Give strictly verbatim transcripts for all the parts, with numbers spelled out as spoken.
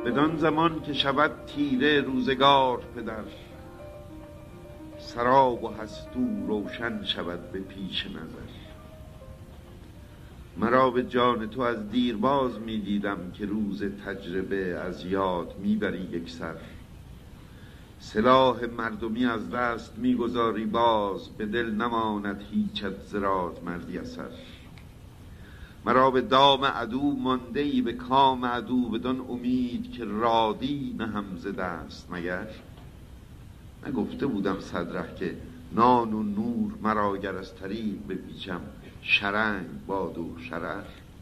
بدان زمان که شود تیره روزگار پدر، سراب و هستو روشن شود به پیش نظر. مرا به جان تو از دیرباز می دیدم که روز تجربه از یاد می بری یک سر. سلاح مردمی از دست می گذاری باز، به دل نماند هیچت زراد مردی اثر. مرا به دام عدو مانده ای به کام عدو، بدان امید که رادی نهم ز دست مگر. نگفته بودم صدره که نان و نور مرا گر از طریق بپیچم، شرنگ باد و شرر.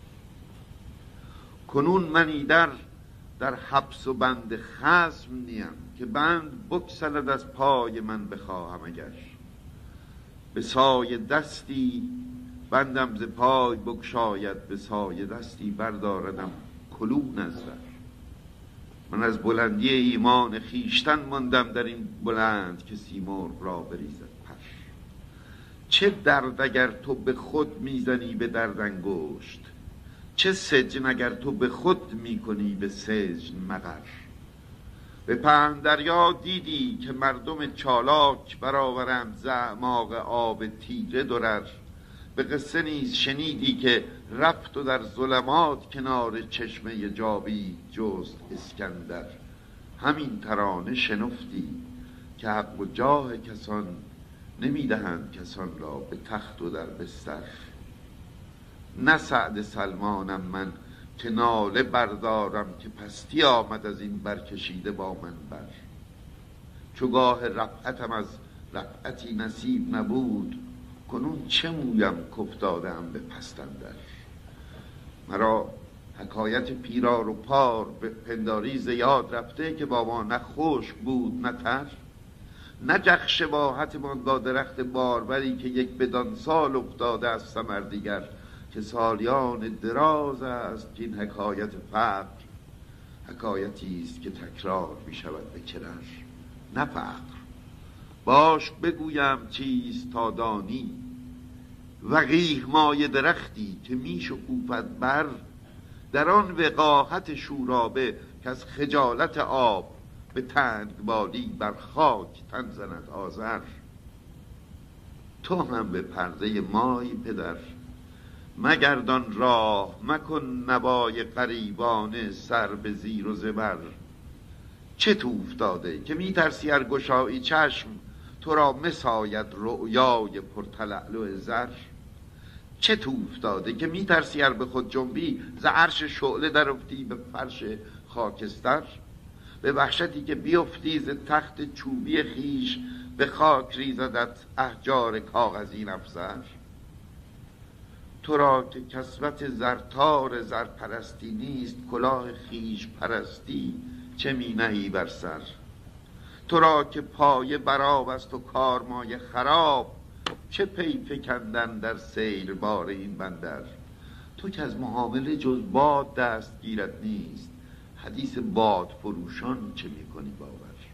کنون من ایدر در حبس و بند خصم نیم، که بند بگسلد از پای من بخواهم اگر. به سایه دستی بندم ز پای بگشاید، به سایه دستی برداردم کلون از در. من از بلندی ایمان خیشتن ماندم در این بلند، که سیمرغ را بریزد پر. چه درد اگر تو به خود میزنی به درد انگشت، چه سجن اگر تو به خود میکنی به سجن مقر. به پهن دریا دیدی که مردم چالاک برآورند ز اعماق آب تیره درر. به قصه نیز شنیدی که رفت و در ظلمات کنار چشمه جاوید جست اسکندر. همین ترانه شنفتی که حق و جاه کسان نمیدهند کسان را به تخت و در بستر. نه سعد سلمانم من که ناله بردارم، که پستی آمد از این برکشیده با من بر. چو گاه رفعتم از رفعتی نصیب نبود، کنون چه مویم کافتاده‌ام به پست اندر. مرا حکایت پیرار و پار به پنداری زیاد رفته، که با ما نه خشک بود نه تر. نه جخ شباهتمان با درخت باربری، که یک بدان سال افتاده از ثمر دیگر. که سالیان دراز است که این حکایت فقر حکایتی است که تکرار می شود به کرر. نه فقر باش بگویم چیست تا دانی، وقیح مایه درختی که می شکوفد بر. در آن وقاحت شورابه که از خجالت آب، به تنگ بالی بر خاک تن زند آذر. تو هم به پرده مای پدر، مگردان راه مکن نوای غریبانه سر به زیر و زبر. چه تو افتاده که می ترسی ار گشایی چشم، تو را مساید رؤیای پرتلألؤ زر. چه تو افتاده که می ترسی ار به خود جنبی، ز عرش شعله در افتی به فرش خاکستر. به وحشتی که بیفتی ز تخت چوبی خیش، به خاک ریزدت احجار کاغذی افسر. تو را که کسوت زرتار زرپرستی نیست، کلاه خیش پرستی چه می نهی بر سر. تو را که پایه برآب است و کارمایه خراب، چه پی فکندن در سیل بار این بندر. تو که از معامله جز باد دست گیرت نیست، حدیث باد فروشان چه می کنی باور.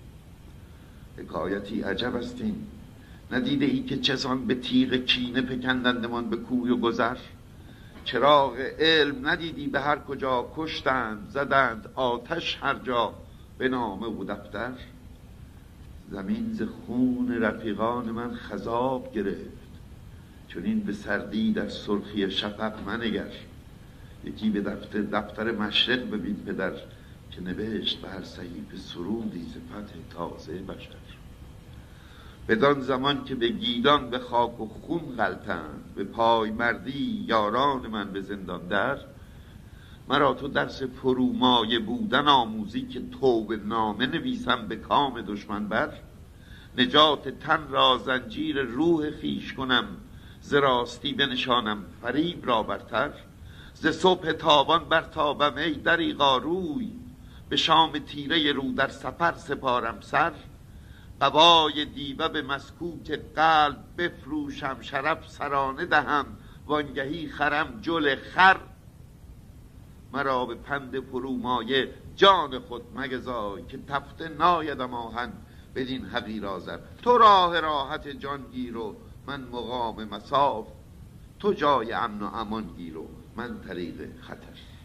حکایتی عجب است این، ندیده ای که چسان به تیغ کینه فکندندمان به کوی و گذر. چراغ علم ندیدی به هر کجا کشتند، زدند آتش هر جا به نامه و دفتر. زمین ز خون رفیقان من خضاب گرفت، چون این به سردی در سرخی شفق منگر. یکی به دفتر, دفتر مشرق ببین پدر، که نوشت به هر صحیفه سرودی ز فتح تازه بشر. بدان زمان که به گیدان به خاک و خون غلطند، به پای مردی یاران من به زندان در. مرا تو درس فرومایه بودن آموزی، که توبه نامه نویسم به کام دشمن بر. نجات تن را زنجیر روح خیش کنم، ز راستی بنشانم فریب را برتر. ز صبح تابان برتابم ای دریغا روی، به شام تیره رو در سفر سپارم سر. قبای دیبه به مسکوت قلب بفروشم، شرف سرانه دهم وانگهی خرم جل خر. مرا به پند فرومایه جان خود مگذای، که تفته نایدم آهن بدین حقیر آذر. تو راه راحت جان گیر و من مقام مصاف، تو جای امن و امان گیر و من طریق خطر.